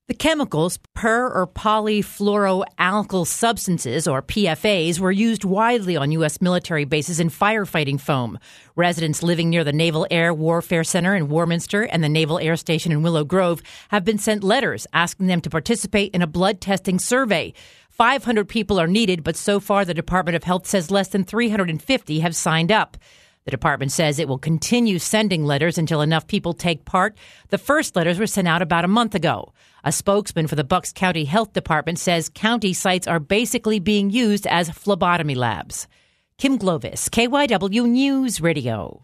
The chemicals, per- or polyfluoroalkyl substances, or PFAs, were used widely on U.S. military bases in firefighting foam. Residents living near the Naval Air Warfare Center in Warminster and the Naval Air Station in Willow Grove have been sent letters asking them to participate in a blood testing survey. 500 people are needed, but so far the Department of Health says less than 350 have signed up. The department says it will continue sending letters until enough people take part. The first letters were sent out about a month ago. A spokesman for the Bucks County Health Department says county sites are basically being used as phlebotomy labs. Kim Glovis, KYW News Radio.